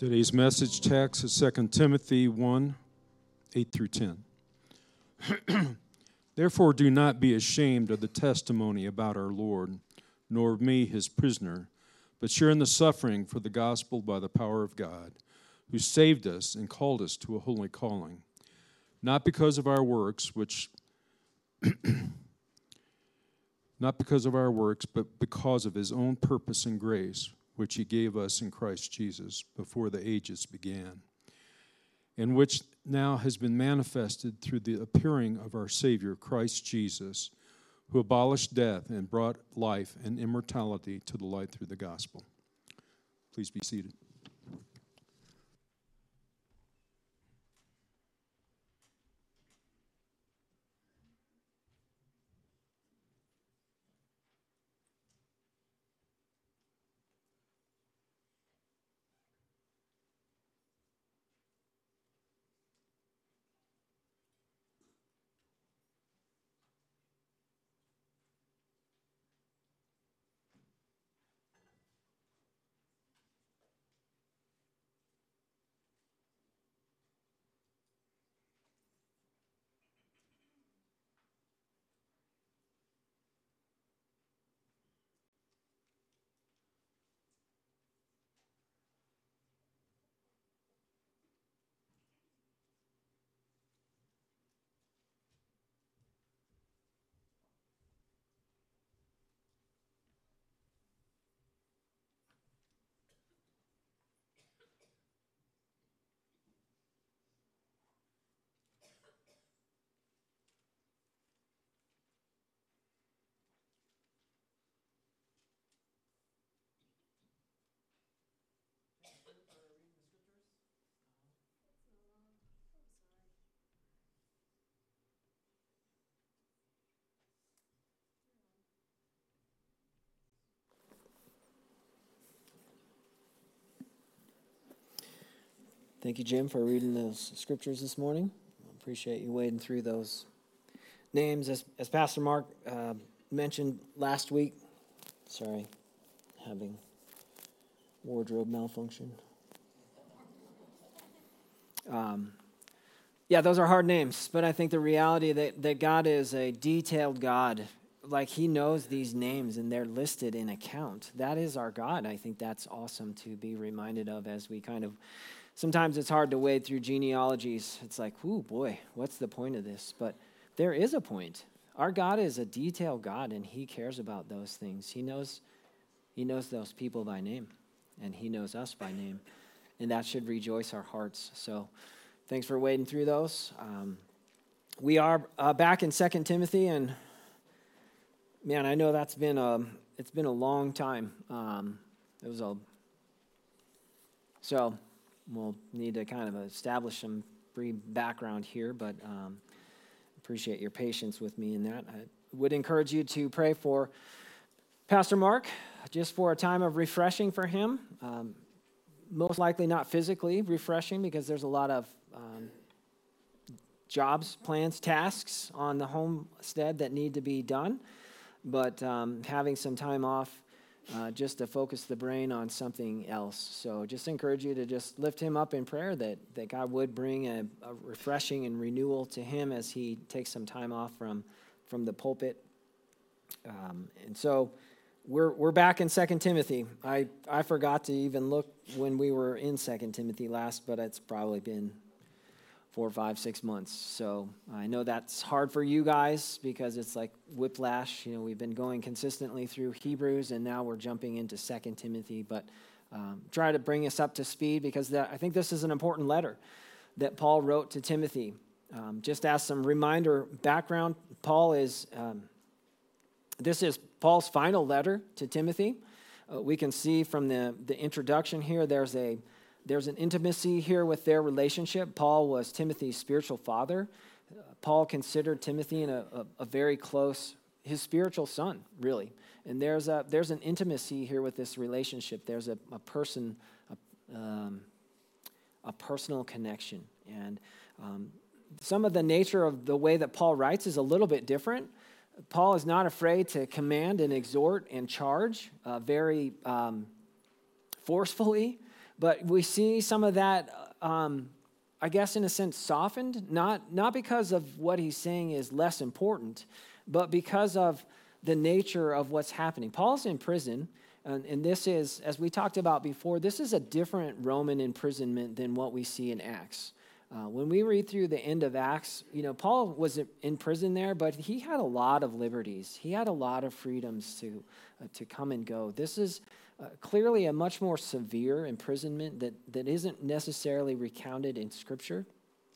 Today's message text is 2 Timothy 1, 8 through 10. Therefore do not be ashamed of the testimony about our Lord, nor of me, his prisoner, but share in the suffering for the gospel by the power of God, who saved us and called us to a holy calling, not because of our works, but because of his own purpose and grace, which he gave us in Christ Jesus before the ages began, and which now has been manifested through the appearing of our Savior, Christ Jesus, who abolished death and brought life and immortality to the light through the gospel. Please be seated. Thank you, Jim, for reading those scriptures this morning. I appreciate you wading through those names. As Pastor Mark mentioned last week, having wardrobe malfunction. Those are hard names, but I think the reality that God is a detailed God, like he knows these names and they're listed in account. That is our God. I think that's awesome to be reminded of as we kind of. Sometimes it's hard to wade through genealogies. It's like, ooh, boy, what's the point of this? But there is a point. Our God is a detailed God, and he cares about those things. He knows those people by name, and he knows us by name, and that should rejoice our hearts. So thanks for wading through those. We are back in 2 Timothy, and man, I know it's been a long time. We'll need to kind of establish some brief background here, but appreciate your patience with me in that. I would encourage you to pray for Pastor Mark, just for a time of refreshing for him. Most likely not physically refreshing, because there's a lot of jobs, plans, tasks on the homestead that need to be done, but having some time off just to focus the brain on something else. So just encourage you to just lift him up in prayer that God would bring a refreshing and renewal to him as he takes some time off from the pulpit. And so we're back in 2 Timothy. I forgot to even look when we were in 2 Timothy last, but it's probably been 4, 5, 6 months. So I know that's hard for you guys because it's like whiplash. You know, we've been going consistently through Hebrews, and now we're jumping into 2 Timothy. But try to bring us up to speed, because I think this is an important letter that Paul wrote to Timothy. Just as some reminder, background, this is Paul's final letter to Timothy. We can see from the introduction here, there's an intimacy here with their relationship. Paul was Timothy's spiritual father. Paul considered Timothy a very close, his spiritual son, really. And there's an intimacy here with this relationship. There's a personal connection. And some of the nature of the way that Paul writes is a little bit different. Paul is not afraid to command and exhort and charge very forcefully, But we see some of that, I guess, in a sense, softened, not because of what he's saying is less important, but because of the nature of what's happening. Paul's in prison, and this is, as we talked about before, this is a different Roman imprisonment than what we see in Acts. When we read through the end of Acts, Paul was in prison there, but he had a lot of liberties. He had a lot of freedoms to come and go. This is clearly a much more severe imprisonment that isn't necessarily recounted in Scripture.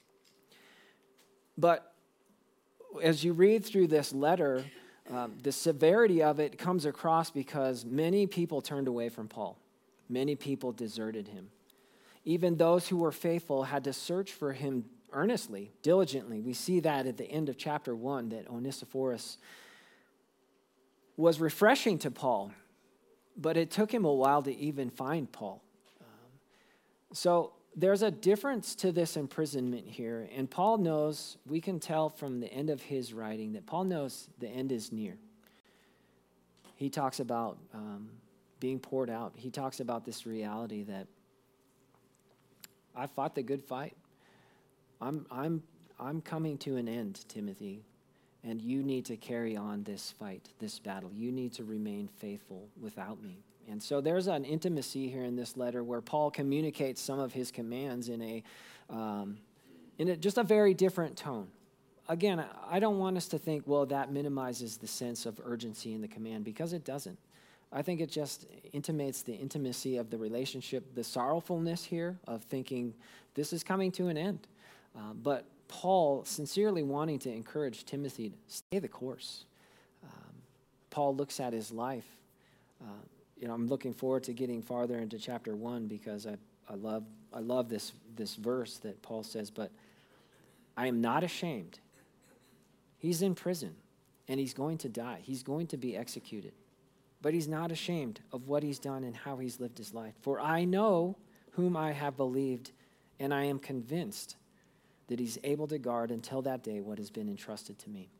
But as you read through this letter, the severity of it comes across because many people turned away from Paul. Many people deserted him. Even those who were faithful had to search for him earnestly, diligently. We see that at the end of chapter 1, that Onesiphorus was refreshing to Paul, but it took him a while to even find Paul. So there's a difference to this imprisonment here, and Paul knows, we can tell from the end of his writing, that Paul knows the end is near. He talks about being poured out. He talks about this reality that I fought the good fight. I'm coming to an end, Timothy, and you need to carry on this fight, this battle. You need to remain faithful without me. And so there's an intimacy here in this letter where Paul communicates some of his commands in just a very different tone. Again, I don't want us to think, well, that minimizes the sense of urgency in the command, because it doesn't. I think it just intimates the intimacy of the relationship, the sorrowfulness here of thinking this is coming to an end. But Paul sincerely wanting to encourage Timothy to stay the course. Paul looks at his life. I'm looking forward to getting farther into chapter 1 because I love this verse that Paul says, but I am not ashamed. He's in prison and he's going to die. He's going to be executed. But he's not ashamed of what he's done and how he's lived his life. For I know whom I have believed, and I am convinced that he's able to guard until that day what has been entrusted to me.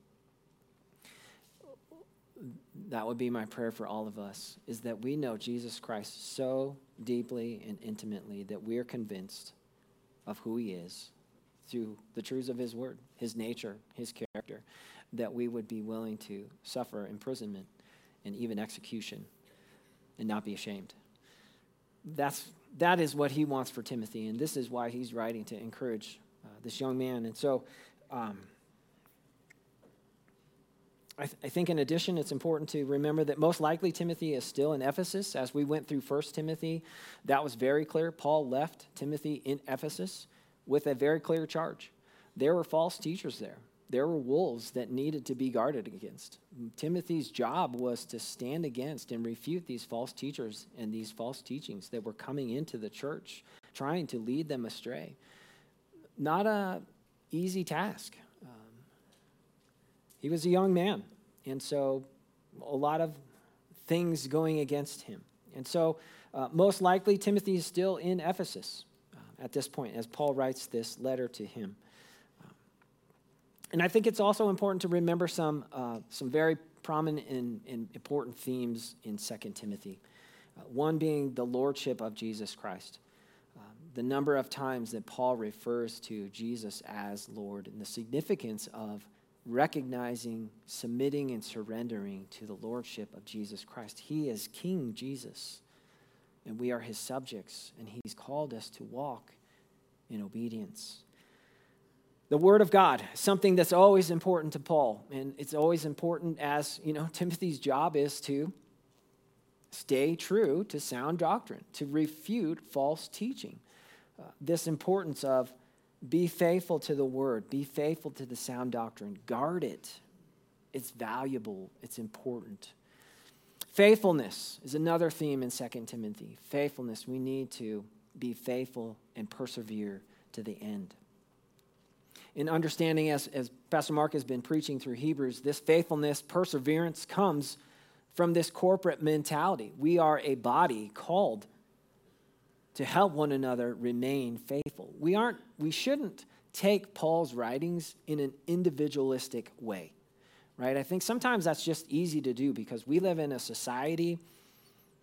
That would be my prayer for all of us, is that we know Jesus Christ so deeply and intimately that we are convinced of who he is through the truths of his word, his nature, his character, that we would be willing to suffer imprisonment and even execution, and not be ashamed. That is what he wants for Timothy, and this is why he's writing to encourage this young man. And so I think in addition, it's important to remember that most likely Timothy is still in Ephesus. As we went through 1 Timothy, that was very clear. Paul left Timothy in Ephesus with a very clear charge. There were false teachers there. There were wolves that needed to be guarded against. Timothy's job was to stand against and refute these false teachers and these false teachings that were coming into the church, trying to lead them astray. Not an easy task. He was a young man, and so a lot of things going against him. And so most likely Timothy is still in Ephesus at this point as Paul writes this letter to him. And I think it's also important to remember some very prominent and important themes in 2 Timothy. One being the lordship of Jesus Christ. The number of times that Paul refers to Jesus as Lord, and the significance of recognizing, submitting, and surrendering to the lordship of Jesus Christ. He is King Jesus, and we are his subjects, and he's called us to walk in obedience. The Word of God, something that's always important to Paul, and it's always important as, Timothy's job is to stay true to sound doctrine, to refute false teaching. This importance of be faithful to the Word, be faithful to the sound doctrine, guard it. It's valuable, it's important. Faithfulness is another theme in 2 Timothy. Faithfulness, we need to be faithful and persevere to the end. In understanding, as Pastor Mark has been preaching through Hebrews, this faithfulness, perseverance comes from this corporate mentality. We are a body called to help one another remain faithful. We shouldn't take Paul's writings in an individualistic way, right? I think sometimes that's just easy to do because we live in a society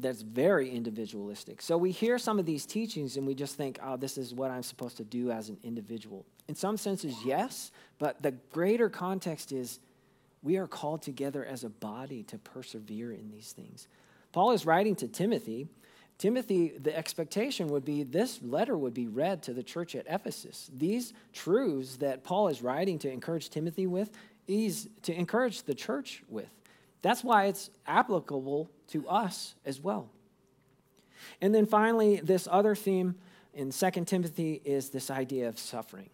that's very individualistic. So we hear some of these teachings and we just think, oh, this is what I'm supposed to do as an individual. In some senses, yes, but the greater context is we are called together as a body to persevere in these things. Paul is writing to Timothy. Timothy, the expectation would be this letter would be read to the church at Ephesus. These truths that Paul is writing to encourage Timothy with, is to encourage the church with. That's why it's applicable to us as well. And then finally, this other theme in 2 Timothy is this idea of suffering.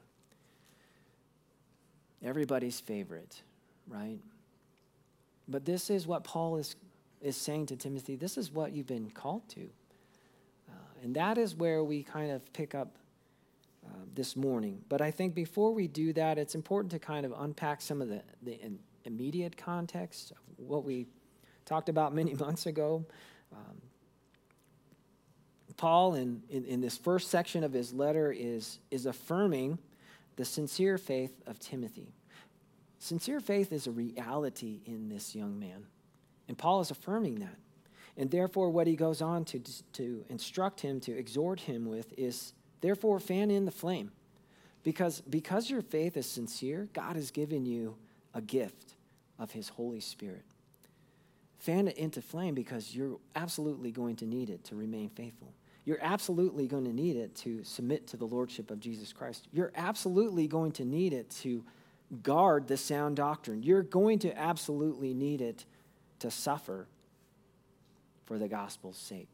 Everybody's favorite, right? But this is what Paul is saying to Timothy. This is what you've been called to. And that is where we kind of pick up this morning. But I think before we do that, it's important to kind of unpack some of the immediate context of what we talked about many months ago. Paul, in this first section of his letter, is affirming the sincere faith of Timothy. Sincere faith is a reality in this young man. And Paul is affirming that. And therefore, what he goes on to instruct him, to exhort him with is, therefore, fan in the flame. Because your faith is sincere, God has given you a gift of his Holy Spirit. Fan it into flame because you're absolutely going to need it to remain faithful. You're absolutely going to need it to submit to the lordship of Jesus Christ. You're absolutely going to need it to guard the sound doctrine. You're going to absolutely need it to suffer for the gospel's sake.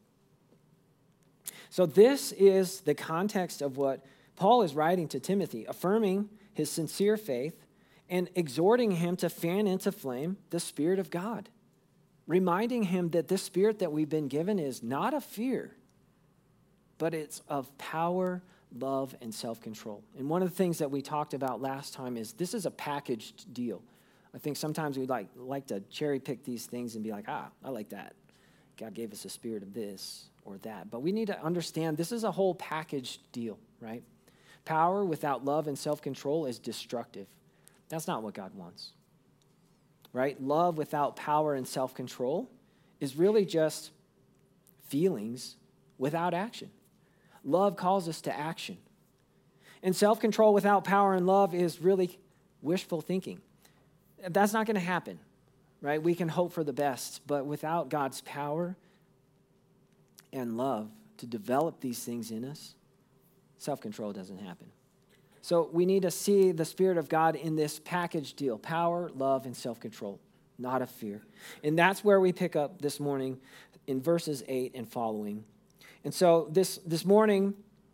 So this is the context of what Paul is writing to Timothy, affirming his sincere faith and exhorting him to fan into flame the Spirit of God, reminding him that this Spirit that we've been given is not of fear, but it's of power, love, and self-control. And one of the things that we talked about last time is this is a packaged deal. I think sometimes we like to cherry pick these things and be like, I like that. God gave us a spirit of this or that. But we need to understand this is a whole packaged deal, right? Power without love and self-control is destructive. That's not what God wants, right? Love without power and self-control is really just feelings without action. Love calls us to action. And self-control without power and love is really wishful thinking. That's not going to happen, right? We can hope for the best, but without God's power and love to develop these things in us, self-control doesn't happen. So we need to see the Spirit of God in this package deal: power, love, and self-control, not of fear. And that's where we pick up this morning in verses 8 and following. And so this morning,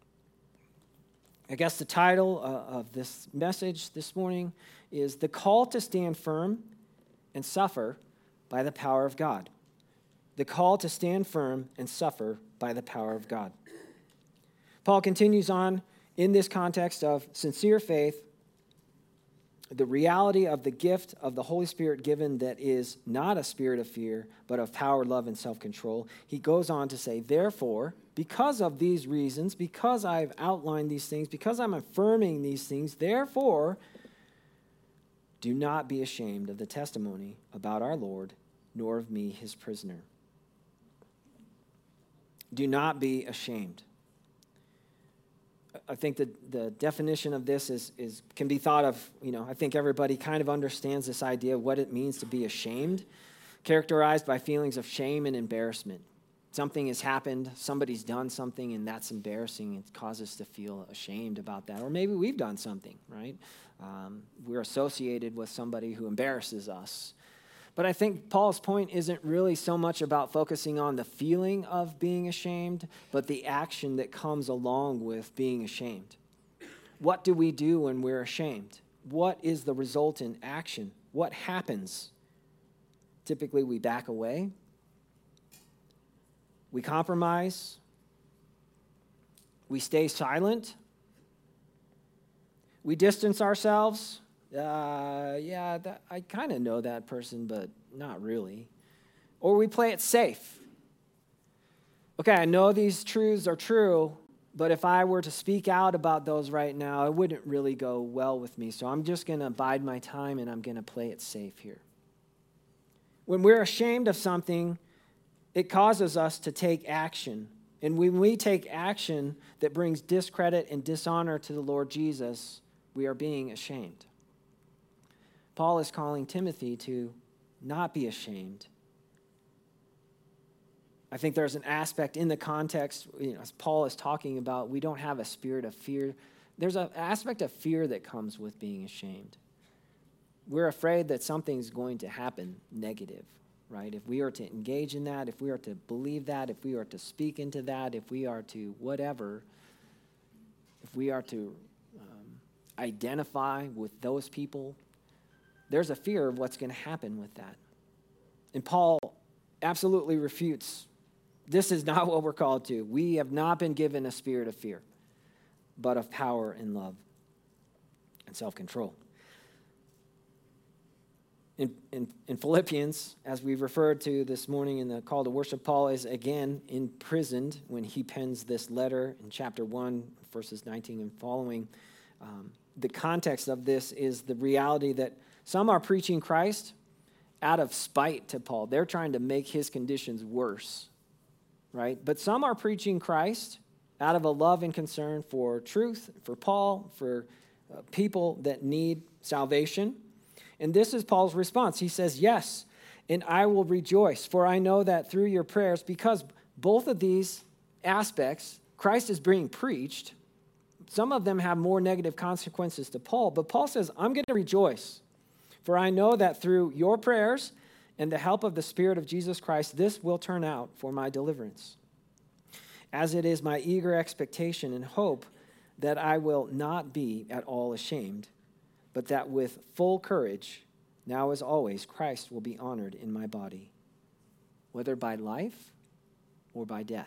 I guess the title of this message this morning is The Call to Stand Firm and Suffer by the Power of God. The call to stand firm and suffer by the power of God. Paul continues on in this context of sincere faith, the reality of the gift of the Holy Spirit given that is not a spirit of fear, but of power, love, and self-control. He goes on to say, therefore, because of these reasons, because I've outlined these things, because I'm affirming these things, therefore, do not be ashamed of the testimony about our Lord, nor of me, his prisoner. Do not be ashamed. I think that the definition of this can be thought of, I think everybody kind of understands this idea of what it means to be ashamed, characterized by feelings of shame and embarrassment. Something has happened, somebody's done something, and that's embarrassing. It causes us to feel ashamed about that. Or maybe we've done something, right? We're associated with somebody who embarrasses us. But I think Paul's point isn't really so much about focusing on the feeling of being ashamed, but the action that comes along with being ashamed. What do we do when we're ashamed? What is the resultant action? What happens? Typically, we back away. We compromise. We stay silent. We distance ourselves. I kind of know that person, but not really. Or we play it safe. Okay, I know these truths are true, but if I were to speak out about those right now, it wouldn't really go well with me. So I'm just going to bide my time and I'm going to play it safe here. When we're ashamed of something, it causes us to take action. And when we take action that brings discredit and dishonor to the Lord Jesus, we are being ashamed. Paul is calling Timothy to not be ashamed. I think there's an aspect in the context, as Paul is talking about, we don't have a spirit of fear. There's an aspect of fear that comes with being ashamed. We're afraid that something's going to happen negative, right? If we are to engage in that, if we are to believe that, if we are to speak into that, if we are to whatever, if we are to identify with those people, there's a fear of what's going to happen with that. And Paul absolutely refutes. This is not what we're called to. We have not been given a spirit of fear, but of power and love and self-control. In Philippians, as we've referred to this morning in the call to worship, Paul is again imprisoned when he pens this letter in chapter 1, verses 19 and following. The context of this is the reality that some are preaching Christ out of spite to Paul. They're trying to make his conditions worse, right? But some are preaching Christ out of a love and concern for truth, for Paul, for people that need salvation. And this is Paul's response. He says, yes, and I will rejoice, for I know that through your prayers, because both of these aspects, Christ is being preached. Some of them have more negative consequences to Paul, but Paul says, I'm going to rejoice, for I know that through your prayers and the help of the Spirit of Jesus Christ, this will turn out for my deliverance. As it is my eager expectation and hope that I will not be at all ashamed, but that with full courage, now as always, Christ will be honored in my body, whether by life or by death.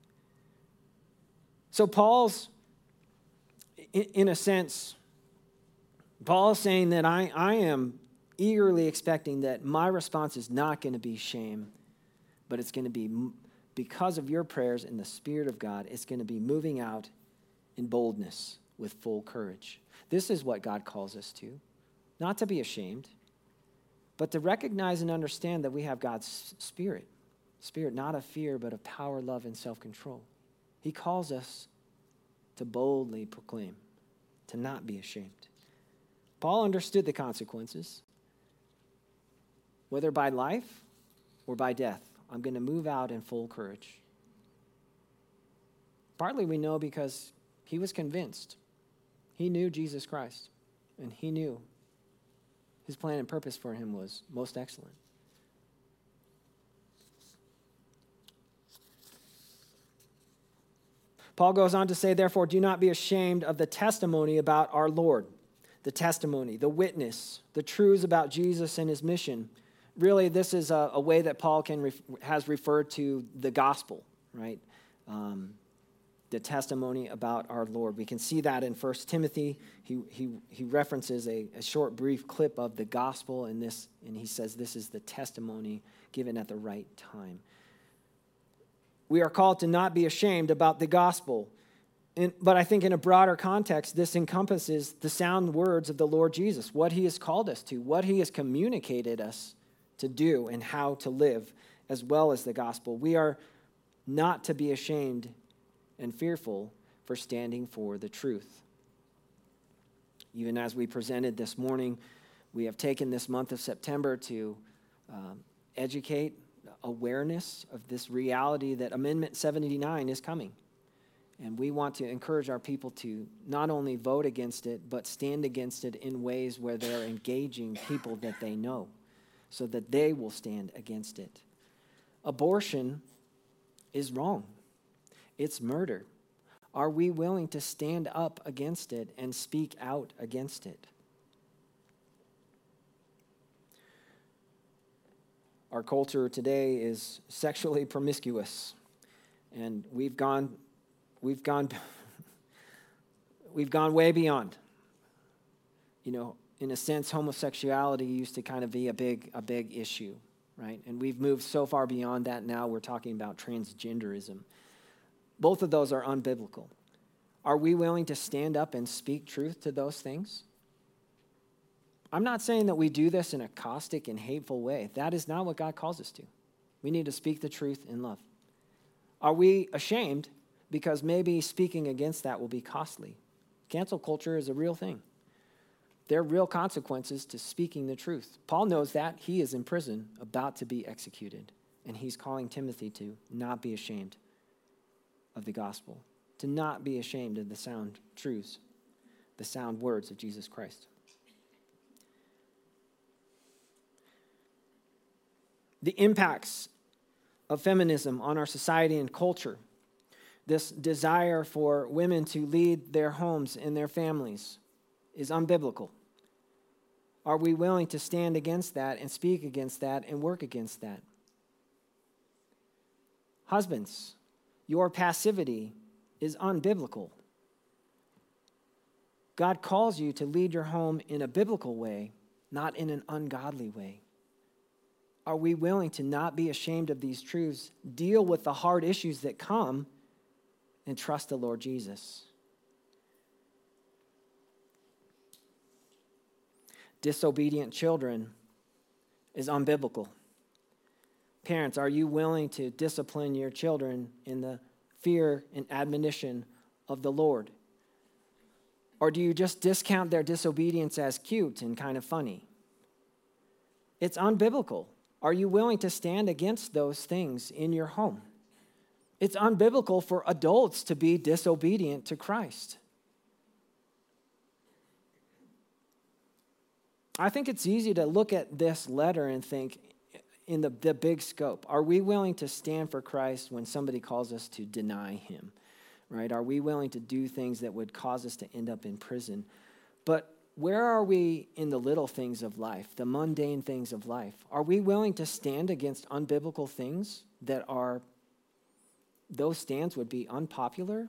So Paul's, in a sense, Paul is saying that I am eagerly expecting that my response is not going to be shame, but it's going to be, because of your prayers and the Spirit of God, it's going to be moving out in boldness with full courage. This is what God calls us to, not to be ashamed, but to recognize and understand that we have God's Spirit not of fear, but of power, love, and self-control. He calls us to boldly proclaim, to not be ashamed. Paul understood the consequences. Whether by life or by death, I'm going to move out in full courage. Partly we know because he was convinced. He knew Jesus Christ, and he knew his plan and purpose for him was most excellent. Paul goes on to say, therefore, do not be ashamed of the testimony about our Lord. The testimony, the witness, the truths about Jesus and his mission. Really, this is a way that Paul has referred to the gospel, right? The testimony about our Lord. We can see that in 1 Timothy. He references a short, brief clip of the gospel in this, and he says this is the testimony given at the right time. We are called to not be ashamed about the gospel. But I think in a broader context, this encompasses the sound words of the Lord Jesus, what he has called us to, what he has communicated us to do, and how to live, as well as the gospel. We are not to be ashamed and fearful for standing for the truth. Even as we presented this morning, we have taken this month of September to educate awareness of this reality that Amendment 79 is coming. And we want to encourage our people to not only vote against it, but stand against it in ways where they're engaging people that they know, so that they will stand against it. Abortion is wrong. It's murder. Are we willing to stand up against it and speak out against it? Our culture today is sexually promiscuous, and we've gone way beyond. You know, in a sense, homosexuality used to kind of be a big issue, right? And we've moved so far beyond that now. We're talking about transgenderism. Both of those are unbiblical. Are we willing to stand up and speak truth to those things? I'm not saying that we do this in a caustic and hateful way. That is not what God calls us to. We need to speak the truth in love. Are we ashamed because maybe speaking against that will be costly? Cancel culture is a real thing. There are real consequences to speaking the truth. Paul knows that. He is in prison, about to be executed. And he's calling Timothy to not be ashamed of the gospel, to not be ashamed of the sound truths, the sound words of Jesus Christ. The impacts of feminism on our society and culture, this desire for women to lead their homes and their families, is unbiblical. Are we willing to stand against that and speak against that and work against that? Husbands, your passivity is unbiblical. God calls you to lead your home in a biblical way, not in an ungodly way. Are we willing to not be ashamed of these truths, deal with the hard issues that come, and trust the Lord Jesus? Disobedient children is unbiblical. Parents, are you willing to discipline your children in the fear and admonition of the Lord? Or do you just discount their disobedience as cute and kind of funny? It's unbiblical. Are you willing to stand against those things in your home? It's unbiblical for adults to be disobedient to Christ. I think it's easy to look at this letter and think in the big scope. Are we willing to stand for Christ when somebody calls us to deny him? Right? Are we willing to do things that would cause us to end up in prison? But where are we in the little things of life, the mundane things of life? Are we willing to stand against unbiblical things that are, those stands would be unpopular?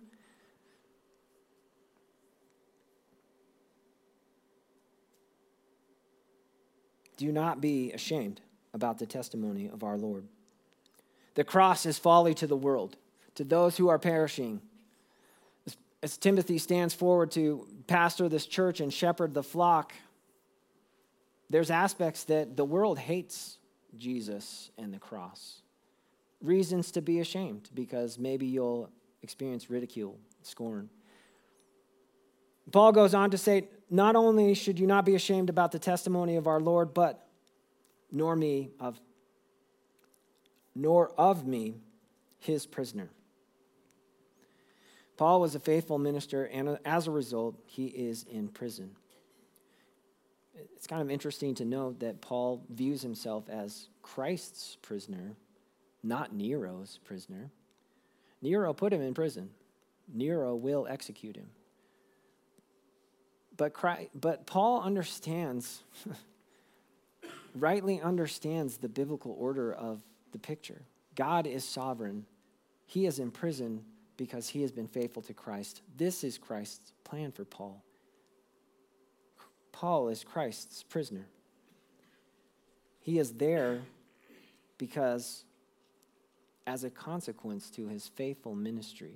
Do not be ashamed about the testimony of our Lord. The cross is folly to the world, to those who are perishing. As Timothy stands forward to pastor this church and shepherd the flock, there's aspects that the world hates Jesus and the cross. Reasons to be ashamed, because maybe you'll experience ridicule, scorn. Paul goes on to say, not only should you not be ashamed about the testimony of our Lord, but nor of me, his prisoner. Paul was a faithful minister, and as a result, he is in prison. It's kind of interesting to note that Paul views himself as Christ's prisoner, not Nero's prisoner. Nero put him in prison. Nero will execute him. But Paul understands, rightly understands the biblical order of the picture. God is sovereign. He is in prison because he has been faithful to Christ. This is Christ's plan for Paul. Paul is Christ's prisoner. He is there because, as a consequence to his faithful ministry.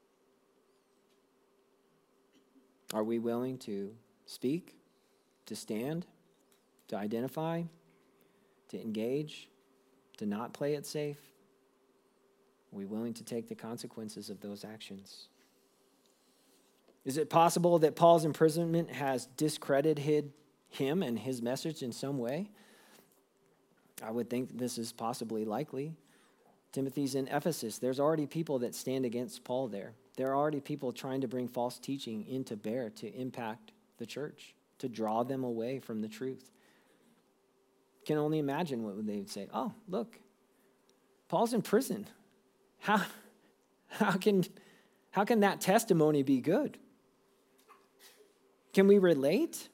Are we willing to speak, to stand, to identify, to engage, to not play it safe? Are we willing to take the consequences of those actions? Is it possible that Paul's imprisonment has discredited him and his message in some way? I would think this is possibly likely. Timothy's in Ephesus. There's already people that stand against Paul there. There are already people trying to bring false teaching into bear to impact the church, to draw them away from the truth. Can only imagine what they would say. Oh, look, Paul's in prison. How can that testimony be good? Can we relate?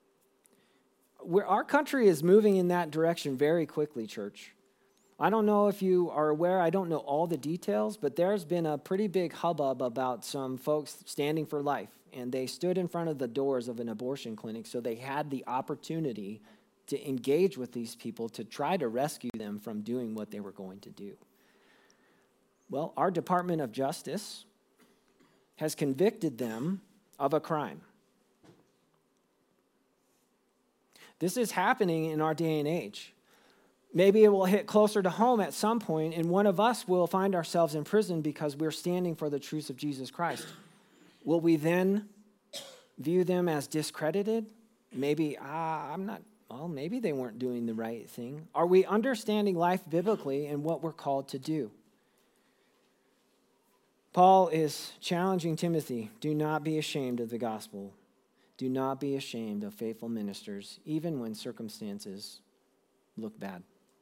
Our country is moving in that direction very quickly, church. I don't know if you are aware, I don't know all the details, but there's been a pretty big hubbub about some folks standing for life, and they stood in front of the doors of an abortion clinic, so they had the opportunity to engage with these people to try to rescue them from doing what they were going to do. Well, our Department of Justice has convicted them of a crime. This is happening in our day and age. Maybe it will hit closer to home at some point, and one of us will find ourselves in prison because we're standing for the truths of Jesus Christ. Will we then view them as discredited? Maybe, maybe they weren't doing the right thing. Are we understanding life biblically and what we're called to do? Paul is challenging Timothy, do not be ashamed of the gospel. Do not be ashamed of faithful ministers, even when circumstances look bad.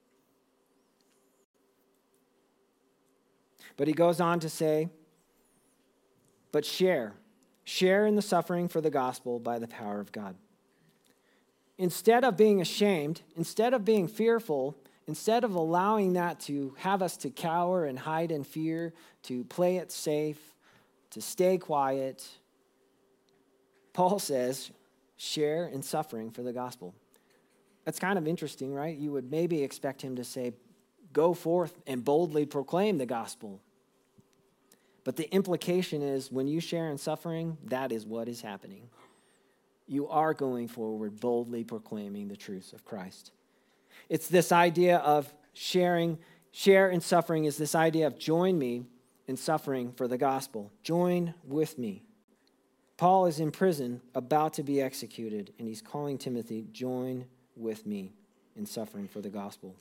But he goes on to say, but share in the suffering for the gospel by the power of God. Instead of being ashamed, instead of being fearful, instead of allowing that to have us to cower and hide in fear, to play it safe, to stay quiet, Paul says, share in suffering for the gospel. That's kind of interesting, right? You would maybe expect him to say, go forth and boldly proclaim the gospel. But the implication is when you share in suffering, that is what is happening. You are going forward boldly proclaiming the truths of Christ. It's this idea of share in suffering is this idea of join me in suffering for the gospel. Join with me. Paul is in prison, about to be executed, and he's calling Timothy, join with me in suffering for the gospel.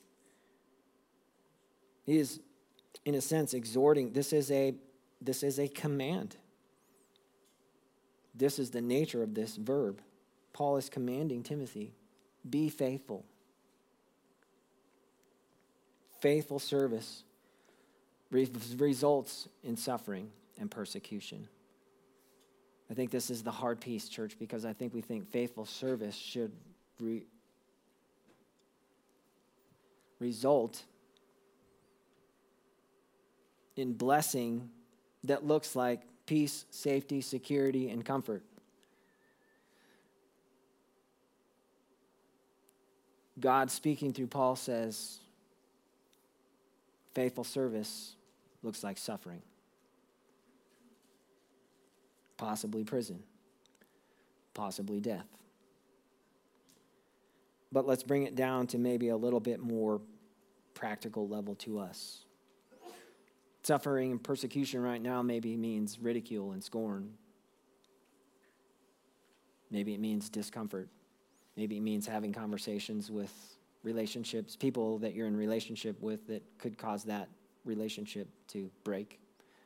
He is, in a sense, exhorting. This is a command. This is the nature of this verb. Paul is commanding Timothy, be faithful. Faithful service results in suffering and persecution. I think this is the hard piece, church, because I think we think faithful service should result in blessing that looks like peace, safety, security, and comfort. God speaking through Paul says, faithful service looks like suffering. Possibly prison. Possibly death. But let's bring it down to maybe a little bit more practical level to us. Suffering and persecution right now maybe means ridicule and scorn. Maybe it means discomfort. Maybe it means having conversations with relationships, people that you're in relationship with that could cause that relationship to break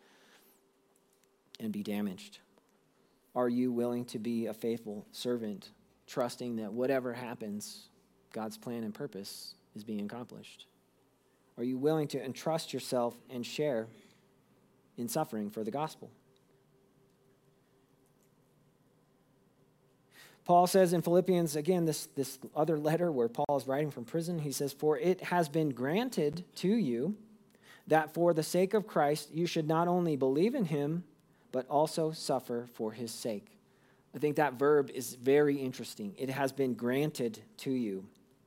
and be damaged. Are you willing to be a faithful servant, trusting that whatever happens, God's plan and purpose is being accomplished? Are you willing to entrust yourself and share in suffering for the gospel? Paul says in Philippians, again, this other letter where Paul is writing from prison, he says, for it has been granted to you that for the sake of Christ you should not only believe in him, but also suffer for his sake. I think that verb is very interesting. It has been granted to you.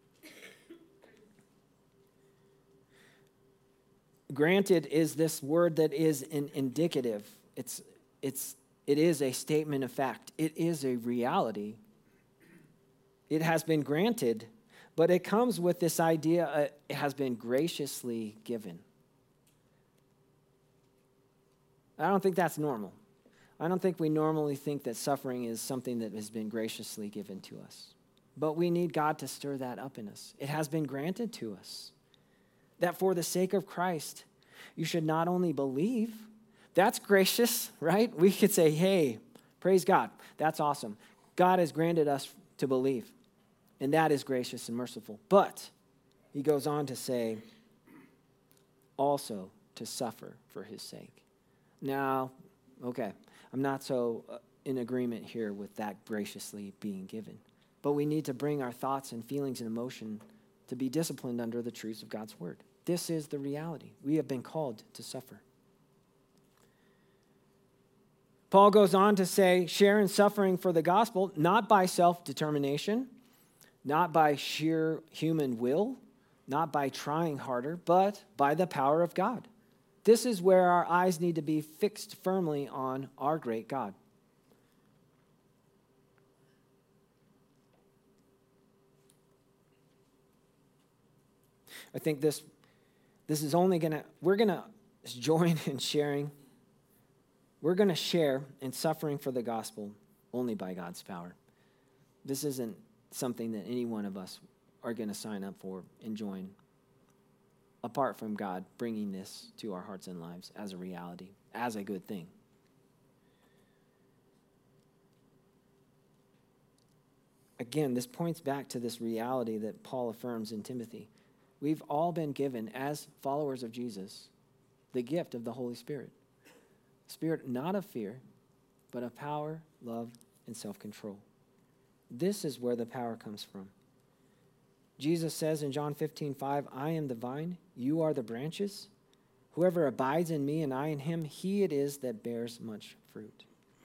Granted is this word that is an indicative. It is a statement of fact. It is a reality. It has been granted, but it comes with this idea, it has been graciously given. I don't think that's normal. I don't think we normally think that suffering is something that has been graciously given to us. But we need God to stir that up in us. It has been granted to us that for the sake of Christ, you should not only believe. That's gracious, right? We could say, hey, praise God. That's awesome. God has granted us to believe. And that is gracious and merciful. But he goes on to say, also to suffer for his sake. Now, okay, I'm not so in agreement here with that graciously being given. But we need to bring our thoughts and feelings and emotion to be disciplined under the truths of God's word. This is the reality. We have been called to suffer. Paul goes on to say, share in suffering for the gospel, not by self-determination, not by sheer human will, not by trying harder, but by the power of God. This is where our eyes need to be fixed firmly on our great God. I think this is only we're going to join in sharing. We're going to share in suffering for the gospel only by God's power. This isn't something that any one of us are going to sign up for and join apart from God bringing this to our hearts and lives as a reality, as a good thing. Again, this points back to this reality that Paul affirms in Timothy. We've all been given, as followers of Jesus, the gift of the Holy Spirit. Spirit not of fear, but of power, love, and self-control. This is where the power comes from. Jesus says in John 15:5, I am the vine, you are the branches. Whoever abides in me and I in him, he it is that bears much fruit.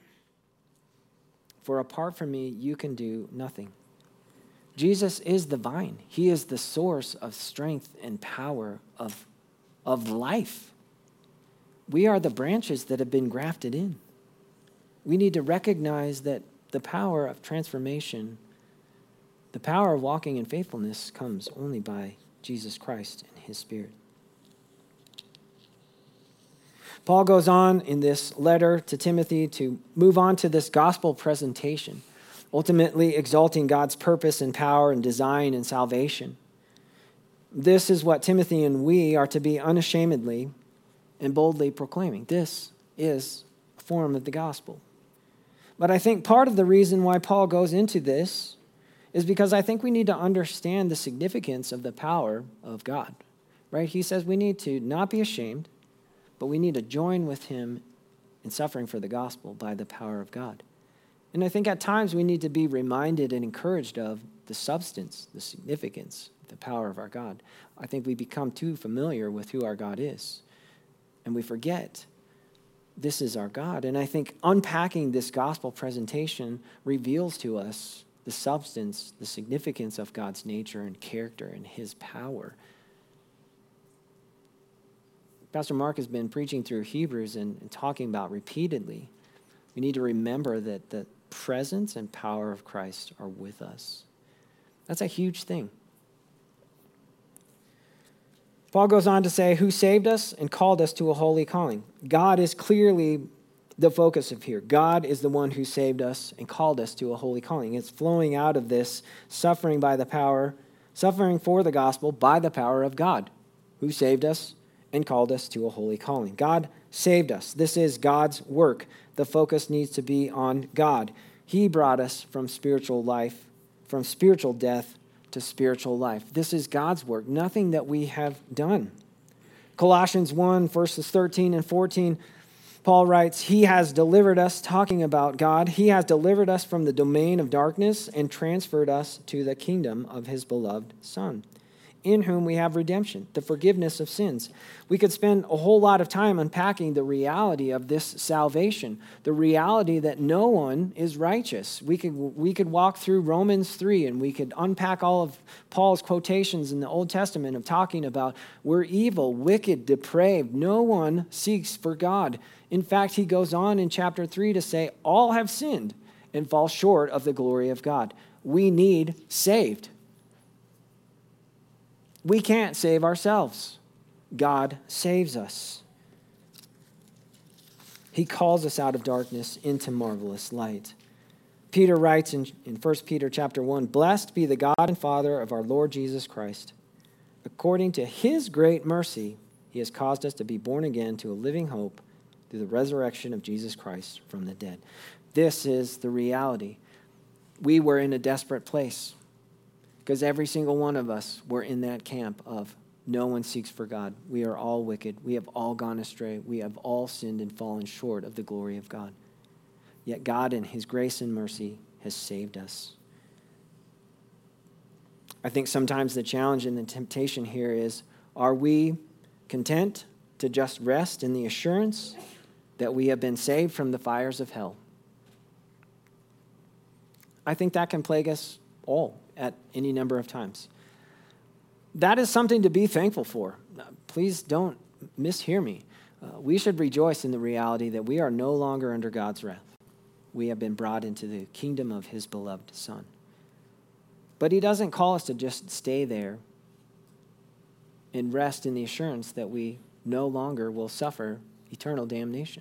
For apart from me, you can do nothing. Jesus is the vine. He is the source of strength and power of life. We are the branches that have been grafted in. We need to recognize that the power of transformation, the power of walking in faithfulness comes only by Jesus Christ and his Spirit. Paul goes on in this letter to Timothy to move on to this gospel presentation, ultimately exalting God's purpose and power and design and salvation. This is what Timothy and we are to be unashamedly and boldly proclaiming. This is a form of the gospel. But I think part of the reason why Paul goes into this is because I think we need to understand the significance of the power of God, right? He says we need to not be ashamed, but we need to join with him in suffering for the gospel by the power of God. And I think at times we need to be reminded and encouraged of the substance, the significance, the power of our God. I think we become too familiar with who our God is, and we forget this is our God. And I think unpacking this gospel presentation reveals to us the substance, the significance of God's nature and character and his power. Pastor Mark has been preaching through Hebrews and talking about repeatedly. We need to remember that the presence and power of Christ are with us. That's a huge thing. Paul goes on to say, who saved us and called us to a holy calling. God is clearly the focus of here. God is the one who saved us and called us to a holy calling. It's flowing out of this suffering for the gospel by the power of God, who saved us and called us to a holy calling. God saved us. This is God's work. The focus needs to be on God. He brought us from spiritual life, from spiritual death to spiritual life. This is God's work, nothing that we have done. Colossians 1, verses 13 and 14, Paul writes, he has delivered us, talking about God, he has delivered us from the domain of darkness and transferred us to the kingdom of his beloved Son, in whom we have redemption, the forgiveness of sins. We could spend a whole lot of time unpacking the reality of this salvation, the reality that no one is righteous. We could walk through Romans 3 and we could unpack all of Paul's quotations in the Old Testament of talking about we're evil, wicked, depraved. No one seeks for God. In fact, he goes on in chapter 3 to say, all have sinned and fall short of the glory of God. We need saved. We can't save ourselves. God saves us. He calls us out of darkness into marvelous light. Peter writes in 1 Peter chapter 1, blessed be the God and Father of our Lord Jesus Christ. According to his great mercy, he has caused us to be born again to a living hope through the resurrection of Jesus Christ from the dead. This is the reality. We were in a desperate place, because every single one of us were in that camp of no one seeks for God. We are all wicked. We have all gone astray. We have all sinned and fallen short of the glory of God. Yet God in his grace and mercy has saved us. I think sometimes the challenge and the temptation here is, are we content to just rest in the assurance that we have been saved from the fires of hell? I think that can plague us all at any number of times. That is something to be thankful for. Please don't mishear me. We should rejoice in the reality that we are no longer under God's wrath. We have been brought into the kingdom of his beloved Son. But he doesn't call us to just stay there and rest in the assurance that we no longer will suffer eternal damnation.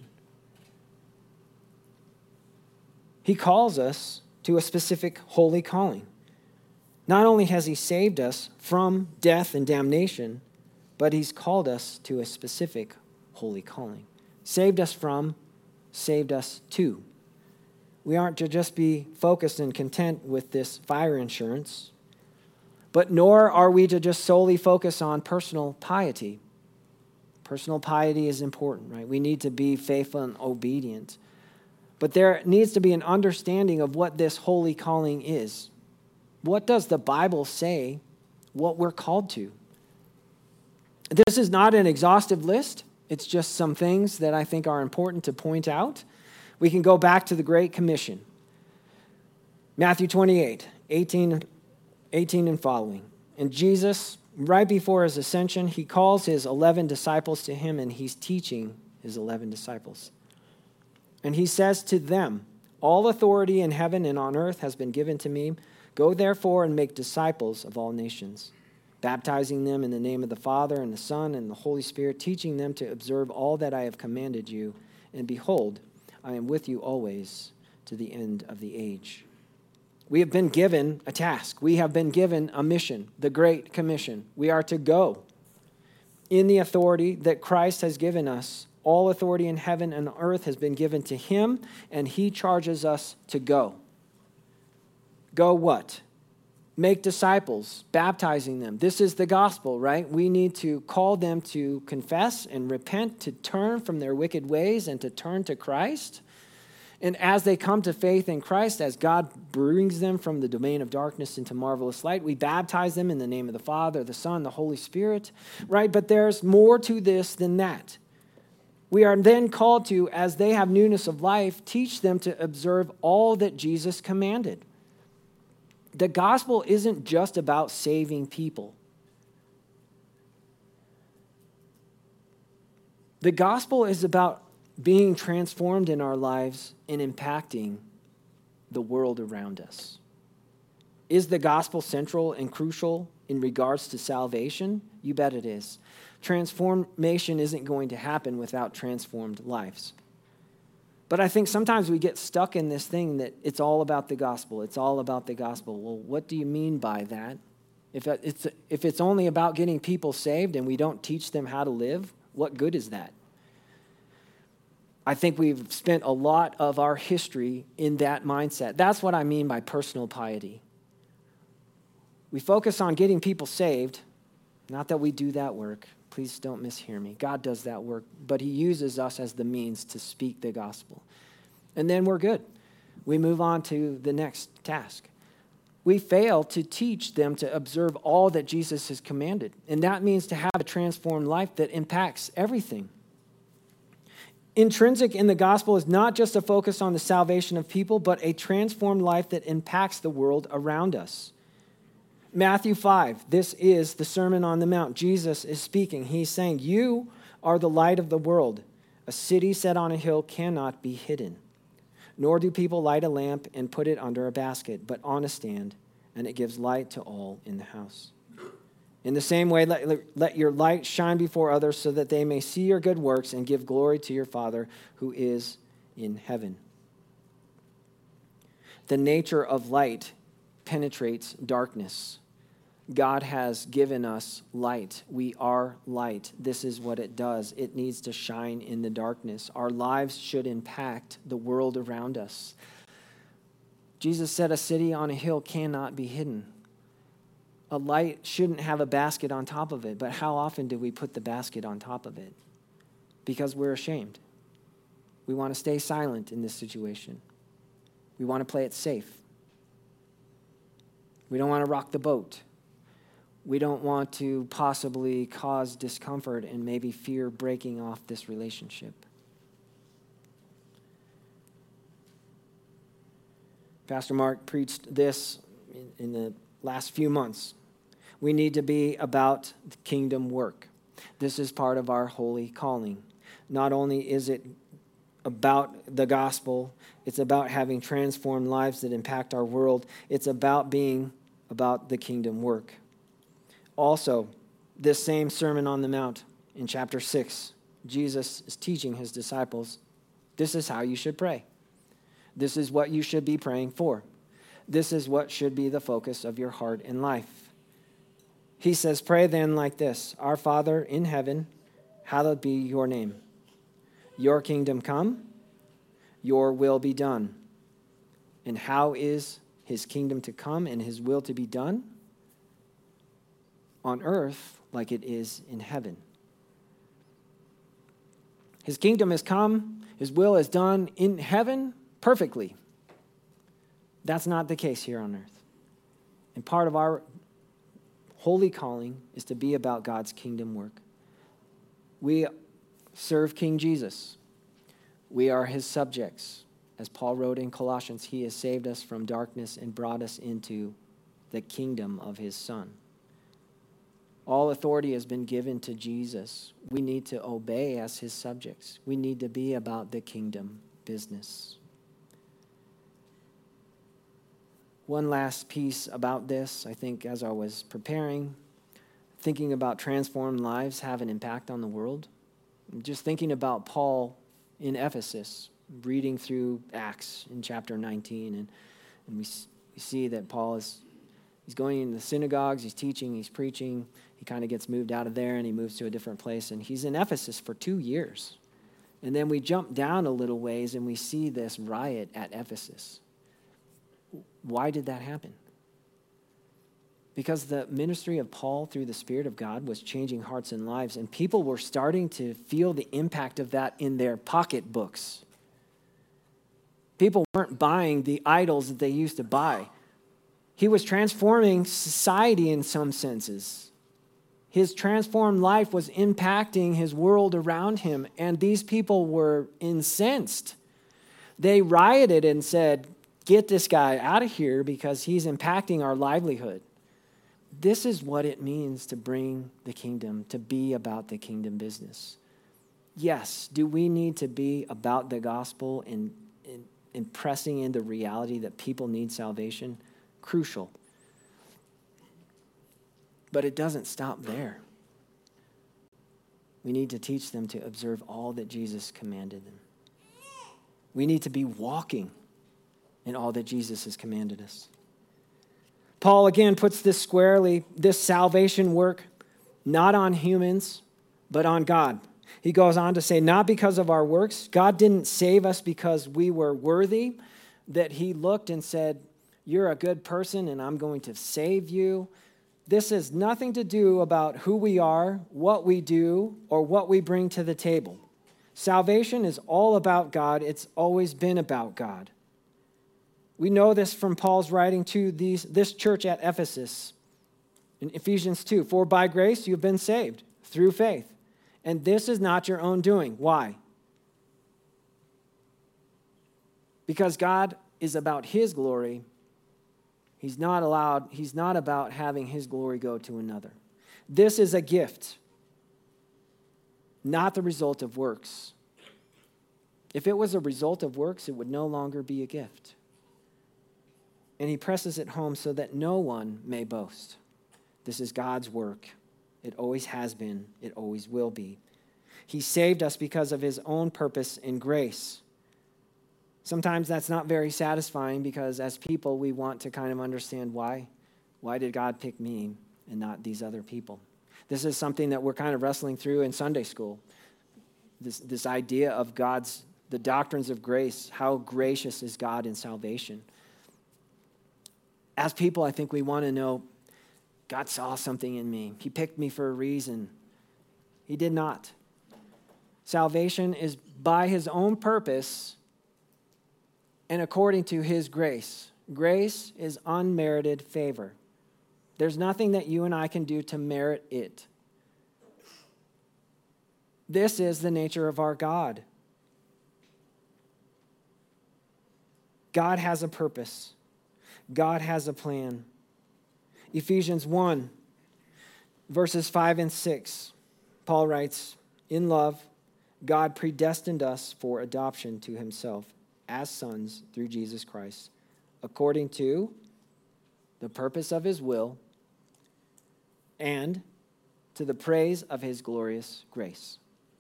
He calls us to a specific holy calling. Not only has he saved us from death and damnation, but he's called us to a specific holy calling. Saved us from, saved us to. We aren't to just be focused and content with this fire insurance, but nor are we to just solely focus on personal piety. Personal piety is important, right? We need to be faithful and obedient. But there needs to be an understanding of what this holy calling is. What does the Bible say what we're called to? This is not an exhaustive list. It's just some things that I think are important to point out. We can go back to the Great Commission. Matthew 28, 18 and following. And Jesus, right before his ascension, he calls his 11 disciples to him, and he's teaching his 11 disciples. And he says to them, "All authority in heaven and on earth has been given to me. Go therefore and make disciples of all nations, baptizing them in the name of the Father and the Son and the Holy Spirit, teaching them to observe all that I have commanded you. And behold, I am with you always to the end of the age." We have been given a task. We have been given a mission, the Great Commission. We are to go in the authority that Christ has given us. All authority in heaven and earth has been given to him, and he charges us to go. Go what? Make disciples, baptizing them. This is the gospel, right? We need to call them to confess and repent, to turn from their wicked ways and to turn to Christ. And as they come to faith in Christ, as God brings them from the domain of darkness into marvelous light, we baptize them in the name of the Father, the Son, the Holy Spirit, right? But there's more to this than that. We are then called to, as they have newness of life, teach them to observe all that Jesus commanded. The gospel isn't just about saving people. The gospel is about being transformed in our lives and impacting the world around us. Is the gospel central and crucial in regards to salvation? You bet it is. Transformation isn't going to happen without transformed lives. But I think sometimes we get stuck in this thing that it's all about the gospel. It's all about the gospel. Well, what do you mean by that? If it's only about getting people saved and we don't teach them how to live, what good is that? I think we've spent a lot of our history in that mindset. That's what I mean by personal piety. We focus on getting people saved, not that we do that work. Please don't mishear me. God does that work, but he uses us as the means to speak the gospel. And then we're good. We move on to the next task. We fail to teach them to observe all that Jesus has commanded. And that means to have a transformed life that impacts everything. Intrinsic in the gospel is not just a focus on the salvation of people, but a transformed life that impacts the world around us. Matthew 5, this is the Sermon on the Mount. Jesus is speaking. He's saying, "You are the light of the world. A city set on a hill cannot be hidden. Nor do people light a lamp and put it under a basket, but on a stand, and it gives light to all in the house. In the same way, let your light shine before others so that they may see your good works and give glory to your Father who is in heaven." The nature of light penetrates darkness. God has given us light. We are light. This is what it does. It needs to shine in the darkness. Our lives should impact the world around us. Jesus said a city on a hill cannot be hidden. A light shouldn't have a basket on top of it, but how often do we put the basket on top of it? Because we're ashamed. We want to stay silent in this situation. We want to play it safe. We don't want to rock the boat. We don't want to possibly cause discomfort and maybe fear breaking off this relationship. Pastor Mark preached this in the last few months. We need to be about the kingdom work. This is part of our holy calling. Not only is it about the gospel, it's about having transformed lives that impact our world. It's about being about the kingdom work. Also, this same Sermon on the Mount in chapter 6, Jesus is teaching his disciples, this is how you should pray. This is what you should be praying for. This is what should be the focus of your heart and life. He says, pray then like this, Our Father in heaven, hallowed be your name. Your kingdom come, your will be done. And how is his kingdom to come and his will to be done? On earth like it is in heaven. His kingdom has come, his will is done in heaven perfectly. That's not the case here on earth. And part of our holy calling is to be about God's kingdom work. We serve King Jesus. We are his subjects. As Paul wrote in Colossians, he has saved us from darkness and brought us into the kingdom of his Son. All authority has been given to Jesus. We need to obey as his subjects. We need to be about the kingdom business. One last piece about this, I think as I was preparing, thinking about transformed lives have an impact on the world. Just thinking about Paul in Ephesus, reading through Acts in chapter 19, and we see that Paul he's going in the synagogues, he's teaching, he's preaching. He kind of gets moved out of there and he moves to a different place, and he's in Ephesus for 2 years. And then we jump down a little ways and we see this riot at Ephesus. Why did that happen? Because the ministry of Paul through the Spirit of God was changing hearts and lives, and people were starting to feel the impact of that in their pocketbooks. People weren't buying the idols that they used to buy. He was transforming society in some senses. His transformed life was impacting his world around him, and these people were incensed. They rioted and said, get this guy out of here because he's impacting our livelihood. This is what it means to bring the kingdom, to be about the kingdom business. Yes, do we need to be about the gospel and pressing in the reality that people need salvation? Crucial. But it doesn't stop there. We need to teach them to observe all that Jesus commanded them. We need to be walking in all that Jesus has commanded us. Paul again puts this squarely, this salvation work, not on humans, but on God. He goes on to say, not because of our works. God didn't save us because we were worthy, that he looked and said, you're a good person and I'm going to save you. This has nothing to do about who we are, what we do, or what we bring to the table. Salvation is all about God. It's always been about God. We know this from Paul's writing to this church at Ephesus in Ephesians 2. For by grace you've been saved through faith. And this is not your own doing. Why? Because God is about his glory. He's not about having his glory go to another. This is a gift, not the result of works. If it was a result of works, it would no longer be a gift. And he presses it home so that no one may boast. This is God's work. It always has been. It always will be. He saved us because of his own purpose and grace. Sometimes that's not very satisfying because as people, we want to kind of understand why. Why did God pick me and not these other people? This is something that we're kind of wrestling through in Sunday school. This idea of the doctrines of grace. How gracious is God in salvation? As people, I think we want to know, God saw something in me. He picked me for a reason. He did not. Salvation is by his own purpose and according to his grace. Grace is unmerited favor. There's nothing that you and I can do to merit it. This is the nature of our God. God has a purpose. God has a plan. Ephesians 1, verses 5 and 6, Paul writes, in love, God predestined us for adoption to himself as sons through Jesus Christ, according to the purpose of his will and to the praise of his glorious grace.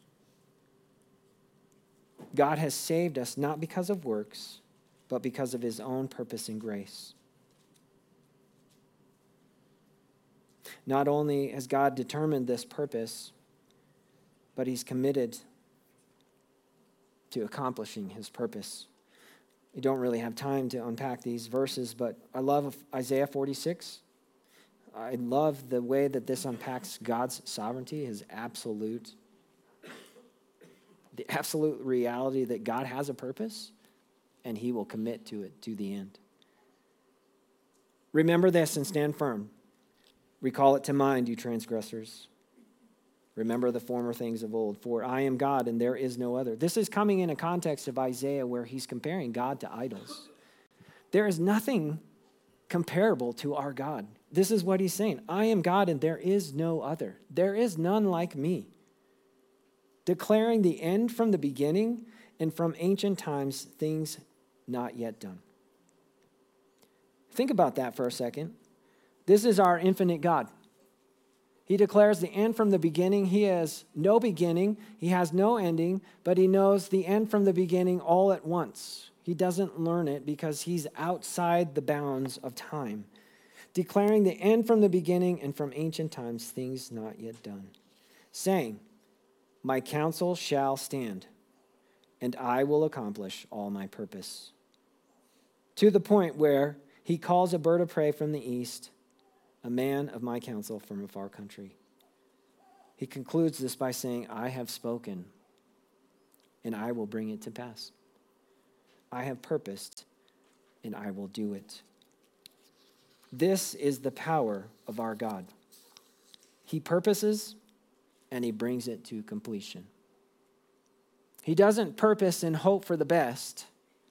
God has saved us not because of works, but because of his own purpose and grace. Not only has God determined this purpose, but he's committed to accomplishing his purpose. We don't really have time to unpack these verses, but I love Isaiah 46. I love the way that this unpacks God's sovereignty, the absolute reality that God has a purpose, and he will commit to it to the end. Remember this and stand firm. Recall it to mind, you transgressors. Remember the former things of old, for I am God and there is no other. This is coming in a context of Isaiah where he's comparing God to idols. There is nothing comparable to our God. This is what he's saying. I am God and there is no other. There is none like me. Declaring the end from the beginning and from ancient times, things not yet done. Think about that for a second. This is our infinite God. He declares the end from the beginning. He has no beginning. He has no ending, but he knows the end from the beginning all at once. He doesn't learn it because he's outside the bounds of time. Declaring the end from the beginning and from ancient times, things not yet done. Saying, my counsel shall stand, and I will accomplish all my purpose. To the point where he calls a bird of prey from the east, a man of my counsel from a far country. He concludes this by saying, I have spoken, and I will bring it to pass. I have purposed, and I will do it. This is the power of our God. He purposes, and he brings it to completion. He doesn't purpose and hope for the best.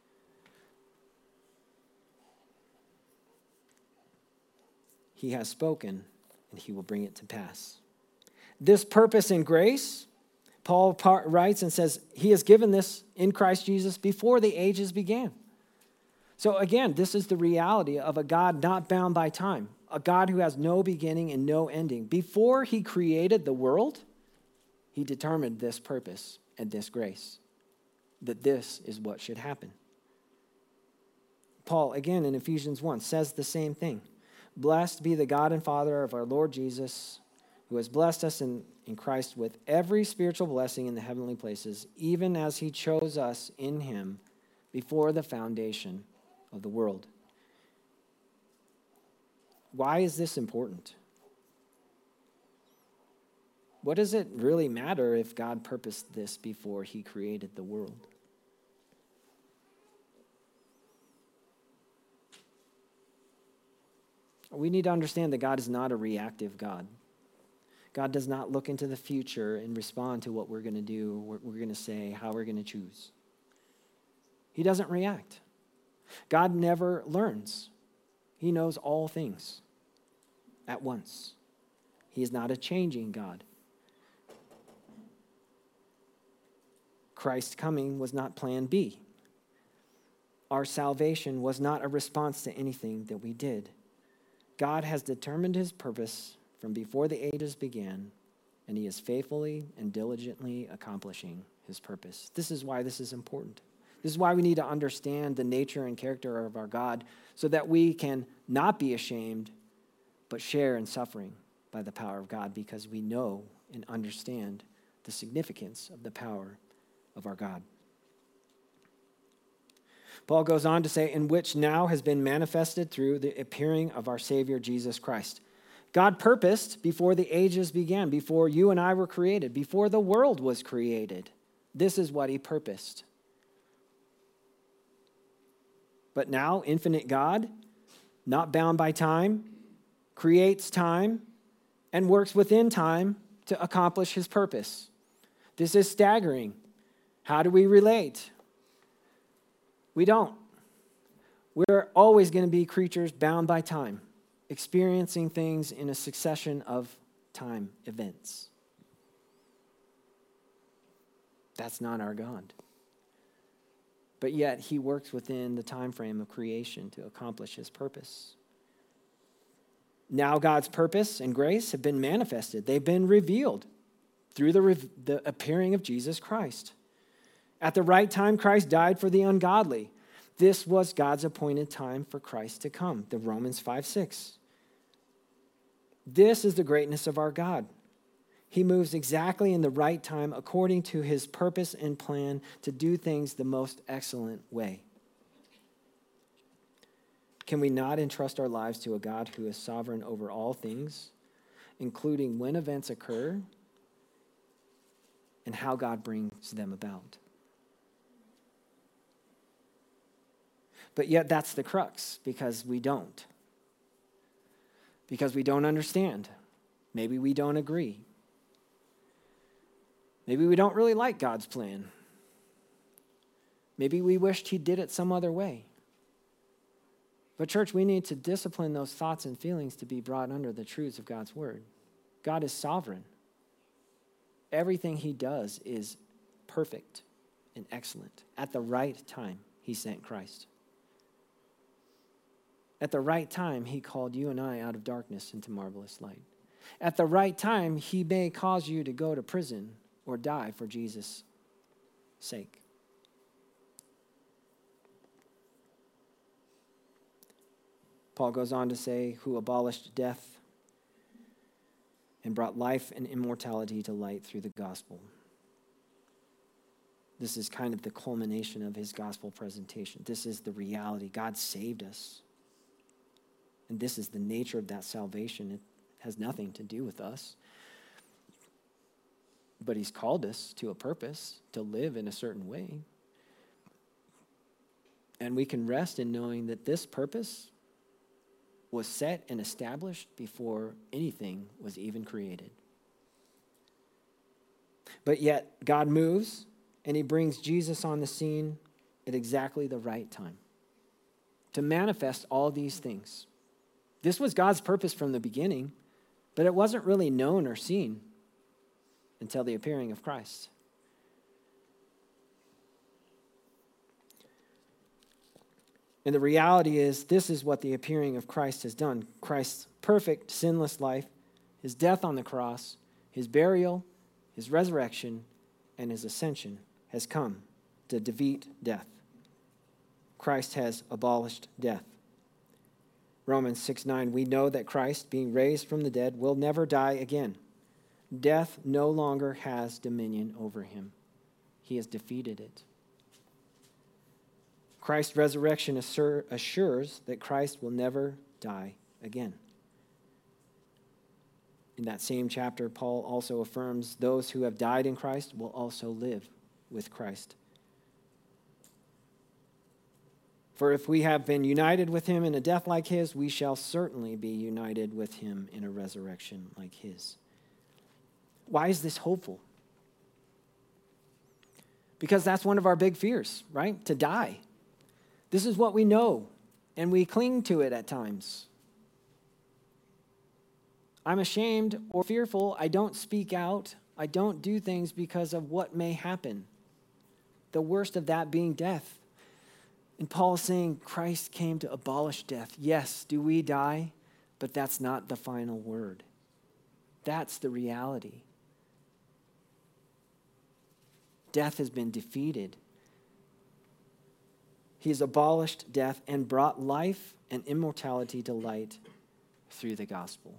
He has spoken, and he will bring it to pass. This purpose and grace, Paul writes and says, he has given this in Christ Jesus before the ages began. So again, this is the reality of a God not bound by time, a God who has no beginning and no ending. Before he created the world, he determined this purpose and this grace, that this is what should happen. Paul, again in Ephesians 1, says the same thing. Blessed be the God and Father of our Lord Jesus, who has blessed us in Christ with every spiritual blessing in the heavenly places, even as he chose us in him before the foundation of the world. Why is this important? What does it really matter if God purposed this before he created the world? We need to understand that God is not a reactive God. God does not look into the future and respond to what we're going to do, what we're going to say, how we're going to choose. He doesn't react. God never learns. He knows all things at once. He is not a changing God. Christ's coming was not plan B. Our salvation was not a response to anything that we did. God has determined his purpose from before the ages began, and he is faithfully and diligently accomplishing his purpose. This is why this is important. This is why we need to understand the nature and character of our God so that we can not be ashamed, but share in suffering by the power of God because we know and understand the significance of the power of our God. Paul goes on to say, in which now has been manifested through the appearing of our Savior Jesus Christ. God purposed before the ages began, before you and I were created, before the world was created. This is what he purposed. But now, infinite God, not bound by time, creates time and works within time to accomplish his purpose. This is staggering. How do we relate? We don't. We're always going to be creatures bound by time, experiencing things in a succession of time events. That's not our God. But yet he works within the time frame of creation to accomplish his purpose. Now God's purpose and grace have been manifested. They've been revealed through the appearing of Jesus Christ. At the right time, Christ died for the ungodly. This was God's appointed time for Christ to come, the Romans 5:6. This is the greatness of our God. He moves exactly in the right time according to his purpose and plan to do things the most excellent way. Can we not entrust our lives to a God who is sovereign over all things, including when events occur and how God brings them about? But yet that's the crux, because we don't. Because we don't understand. Maybe we don't agree. Maybe we don't really like God's plan. Maybe we wished he did it some other way. But church, we need to discipline those thoughts and feelings to be brought under the truths of God's word. God is sovereign. Everything he does is perfect and excellent. At the right time, he sent Christ. At the right time, he called you and I out of darkness into marvelous light. At the right time, he may cause you to go to prison or die for Jesus' sake. Paul goes on to say, who abolished death and brought life and immortality to light through the gospel. This is kind of the culmination of his gospel presentation. This is the reality. God saved us. And this is the nature of that salvation. It has nothing to do with us. But he's called us to a purpose, to live in a certain way. And we can rest in knowing that this purpose was set and established before anything was even created. But yet, God moves, and he brings Jesus on the scene at exactly the right time to manifest all these things. This was God's purpose from the beginning, but it wasn't really known or seen until the appearing of Christ. And the reality is, this is what the appearing of Christ has done. Christ's perfect, sinless life, his death on the cross, his burial, his resurrection, and his ascension has come to defeat death. Christ has abolished death. Romans 6:9, we know that Christ, being raised from the dead, will never die again. Death no longer has dominion over him. He has defeated it. Christ's resurrection assures that Christ will never die again. In that same chapter, Paul also affirms those who have died in Christ will also live with Christ. For if we have been united with him in a death like his, we shall certainly be united with him in a resurrection like his. Why is this hopeful? Because that's one of our big fears, right? To die. This is what we know, and we cling to it at times. I'm ashamed or fearful. I don't speak out. I don't do things because of what may happen. The worst of that being death. And Paul is saying Christ came to abolish death. Yes, do we die? But that's not the final word. That's the reality. Death has been defeated. He has abolished death and brought life and immortality to light through the gospel.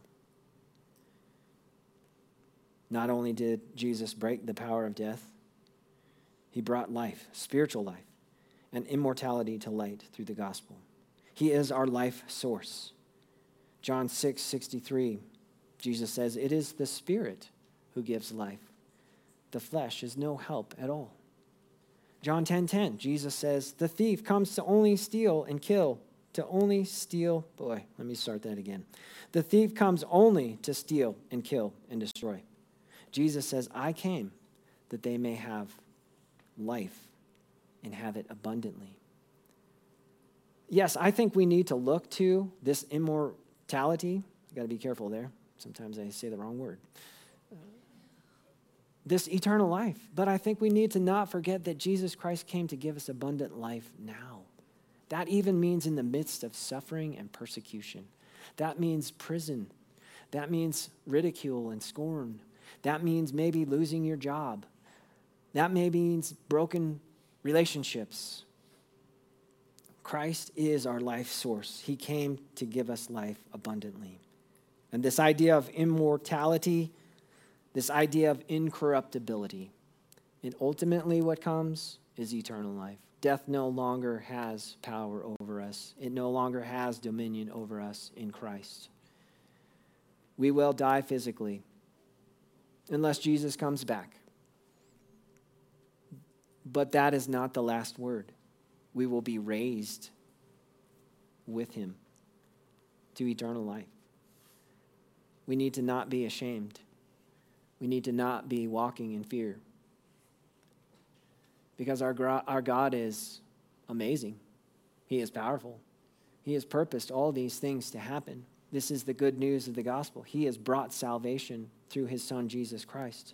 Not only did Jesus break the power of death, he brought life, spiritual life, and immortality to light through the gospel. He is our life source. John 6:63, Jesus says, it is the Spirit who gives life. The flesh is no help at all. John 10:10, Jesus says, the thief comes to only steal and kill, to only steal. Boy, let me start that again. The thief comes only to steal and kill and destroy. Jesus says, I came that they may have life and have it abundantly. Yes, I think we need to look to this immortality. I've got to be careful there. Sometimes I say the wrong word. This eternal life. But I think we need to not forget that Jesus Christ came to give us abundant life now. That even means in the midst of suffering and persecution. That means prison. That means ridicule and scorn. That means maybe losing your job. That maybe means broken relationships. Christ is our life source. He came to give us life abundantly. And this idea of immortality, this idea of incorruptibility, and ultimately what comes is eternal life. Death no longer has power over us. It no longer has dominion over us in Christ. We will die physically unless Jesus comes back. But that is not the last word. We will be raised with him to eternal life. We need to not be ashamed. We need to not be walking in fear. Because our God is amazing. He is powerful. He has purposed all these things to happen. This is the good news of the gospel. He has brought salvation through his Son, Jesus Christ.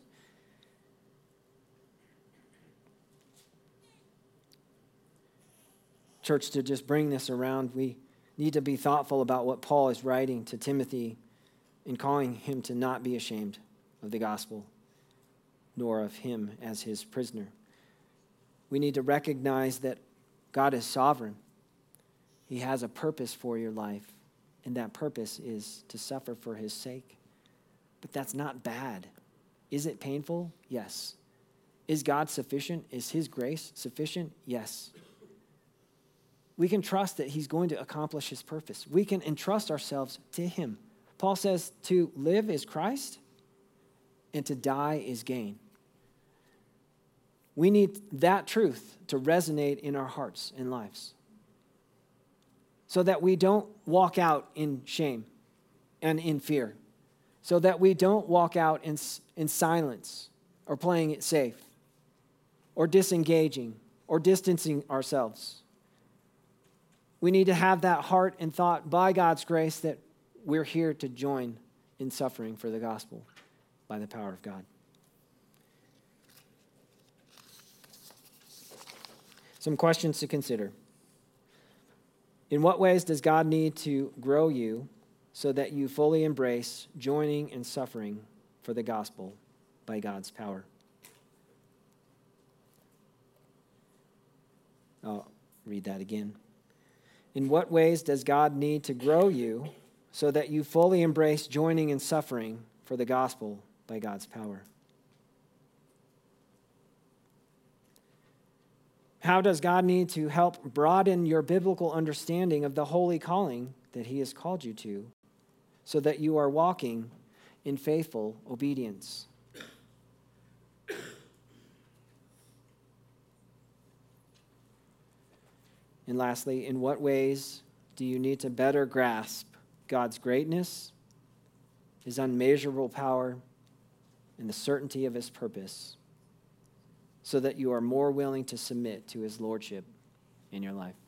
Church, to just bring this around, we need to be thoughtful about what Paul is writing to Timothy in calling him to not be ashamed of the gospel, nor of him as his prisoner. We need to recognize that God is sovereign. He has a purpose for your life, and that purpose is to suffer for his sake. But that's not bad. Is it painful? Yes. Is God sufficient? Is his grace sufficient? Yes. We can trust that he's going to accomplish his purpose. We can entrust ourselves to him. Paul says to live is Christ, and to die is gain. We need that truth to resonate in our hearts and lives so that we don't walk out in shame and in fear, so that we don't walk out in silence or playing it safe or disengaging or distancing ourselves. We need to have that heart and thought by God's grace that we're here to join in suffering for the gospel by the power of God. Some questions to consider. In what ways does God need to grow you so that you fully embrace joining and suffering for the gospel by God's power? I'll read that again. In what ways does God need to grow you so that you fully embrace joining and suffering for the gospel by God's power? How does God need to help broaden your biblical understanding of the holy calling that he has called you to so that you are walking in faithful obedience? And lastly, in what ways do you need to better grasp God's greatness, his unmeasurable power, and the certainty of his purpose, so that you are more willing to submit to his lordship in your life?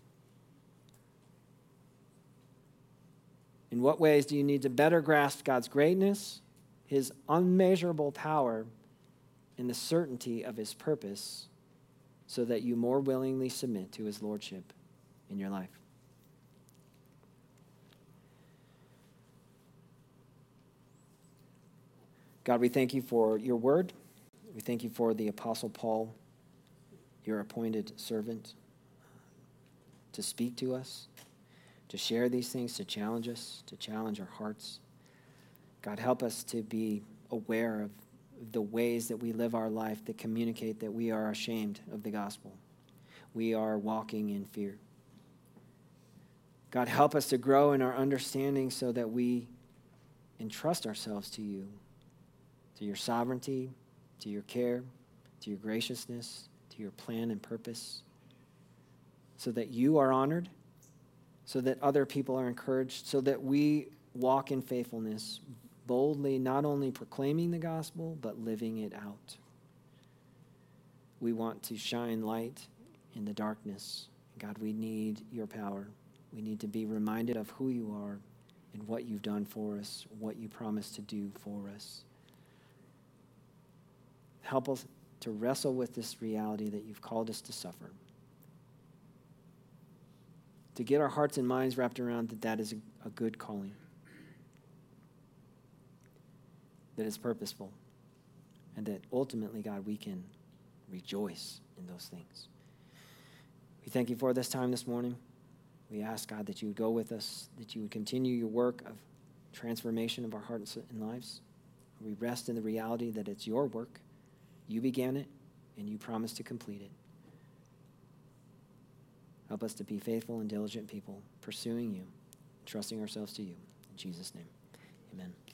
In what ways do you need to better grasp God's greatness, his unmeasurable power, and the certainty of his purpose, so that you more willingly submit to his lordship in your life? God, we thank you for your word. We thank you for the Apostle Paul, your appointed servant, to speak to us, to share these things, to challenge us, to challenge our hearts. God, help us to be aware of the ways that we live our life that communicate that we are ashamed of the gospel. We are walking in fear. God, help us to grow in our understanding so that we entrust ourselves to you, to your sovereignty, to your care, to your graciousness, to your plan and purpose, so that you are honored, so that other people are encouraged, so that we walk in faithfulness, boldly not only proclaiming the gospel, but living it out. We want to shine light in the darkness. God, we need your power. We need to be reminded of who you are and what you've done for us, what you promised to do for us. Help us to wrestle with this reality that you've called us to suffer. To get our hearts and minds wrapped around that is a good calling. that is purposeful, and that ultimately, God, we can rejoice in those things. We thank you for this time this morning. We ask, God, that you would go with us, that you would continue your work of transformation of our hearts and lives. We rest in the reality that it's your work. You began it, and you promised to complete it. Help us to be faithful and diligent people, pursuing you, trusting ourselves to you. In Jesus' name, amen.